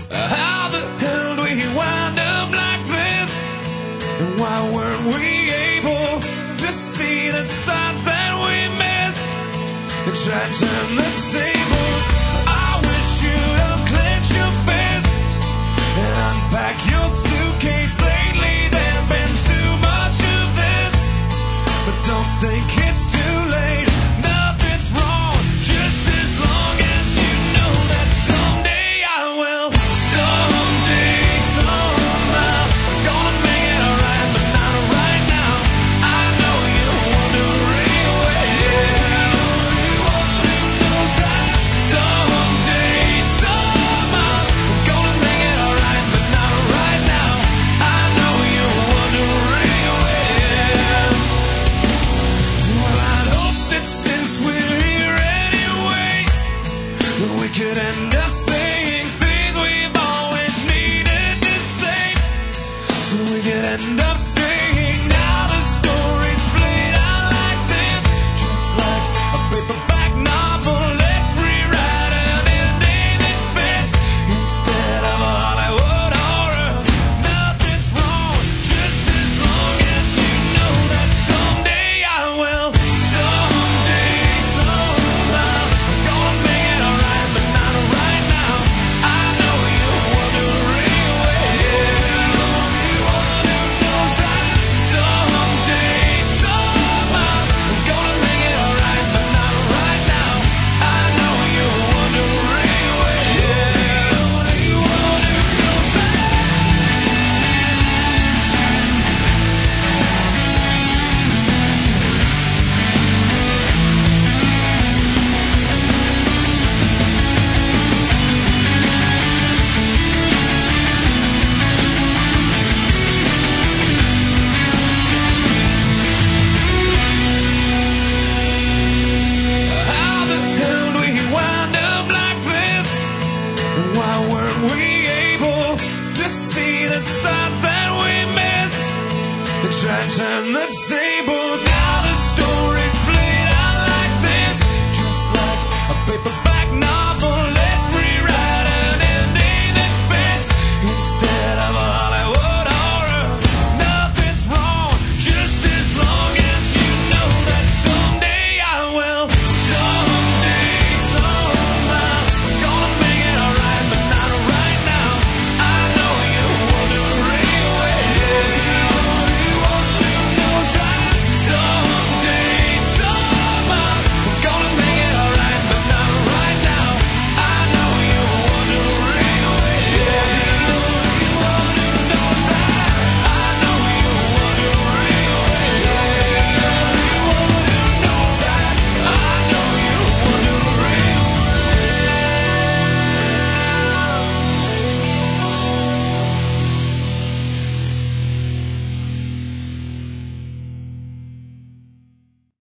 How the hell do we wind up like this? And why weren't we able to see the signs that we missed and try to turn the tables? I wish you'd unclench your fists and unpack your suitcase. Lately there's been too much of this, but don't think it's too late. Nothing's wrong, just as long as you know that someday I will. Someday, somehow, I'm gonna make it alright, but not right now. I know you're wondering where. Someday, somehow, I'm gonna make it alright, but not right now. I know you're wondering where. Well, I'd hope that since we're here anyway, that we could end up